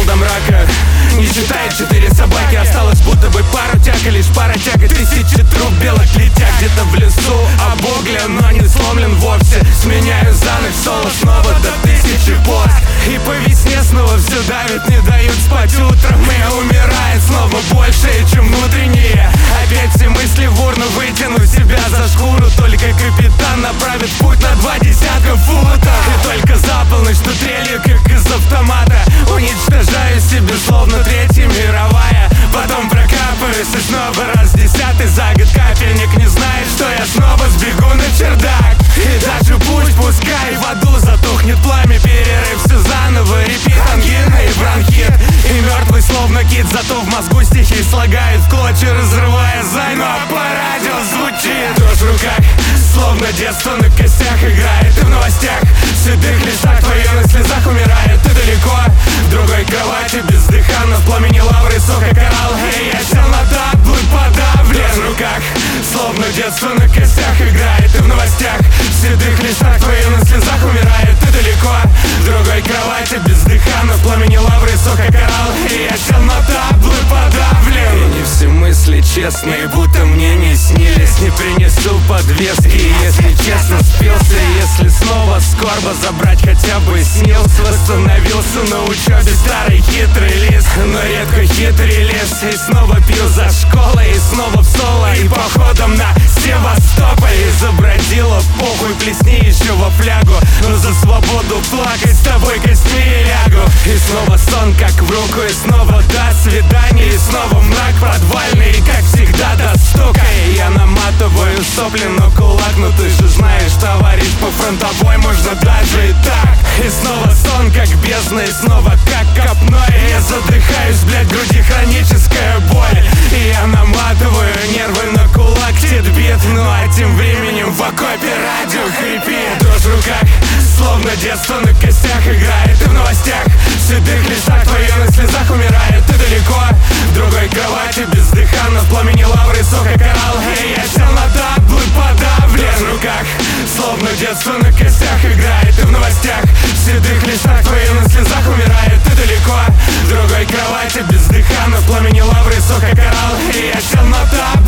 до мрака. Не считая 4 собаки, осталось будто бы пару тяг, и лишь пара тяг, и тысячи труб белок летят где-то в лесу. Обуглен, но не сломлен вовсе. Сменяю за ночь соло снова до 1000 пост. И по весне снова все давит, не дают спать утром. И умирает снова больше, чем внутреннее. Опять все мысли в урну, вытяну себя за шкуру. Только капитан направит путь на 20 футов. И только за полночь, что трелью, как из автомата, уничтожаю себе, словно Третья мировая. Потом прокапываюсь и снова раз 10-й за год. Капельник не знает, что я снова сбегу на чердак. И даже пусть, пускай в аду затухнет пламя, перерыв все заново, репит, ангина и бронхит. И мертвый словно кит, зато в мозгу стихи слагает в клочья, разрывая зай. Но по радио звучит дрожь в руках, словно детство на костях играет. И в новостях в седых листах твое на слезах умирает. Ты далеко, в другой кровати, бездыханно, в пламени лавры сухо коралл. И я сел на таблы подавлен в руках, словно детство на костях играет. И в новостях в седых листах твое на слезах умирает. Ты далеко, в другой кровати, бездыханно, в пламени лавры сухо коралл. И я сел на таблы подавлен. И не все мысли честные, будто мне не снились. Не принесу подвески, если честно спился. Если снова скорбо забрать хотя бы снился. Восстановился на учебе старый хитрый лис, но редко хитрый лес. И снова пью за школой, и снова в соло, и походом на Севастополь. Изобразила похуй, плесни еще во флягу, но за свободу плакать с тобой костьми лягу. И снова сон как в руку, и снова до свидания. И снова мрак подвальный, и как всегда до стука. И я наматываю сопли на кулак, но ты же знаешь, товарищ, по фронтовой можно даже и так. И снова сон как бездна, и снова как копной. И я задыхаюсь, блядь, в груди хроническая боль. И я наматываю нервы на кулак, тит-бит. Ну а тем временем в окопе радио хрипит. Дрожь в руках, словно детство на костях играет. И в новостях в седых листах твое на слезах умирает. Ты далеко, в другой кровати, бездыханно, в пламени лавры сухо коралл. И я сел на таблы подавлен в руках, словно детство на костях играет. И в новостях в седых листах твое на слезах умирает. Ты далеко, в другой кровати, бездыханно, в пламени лавры сухо коралл. И я сел на таблы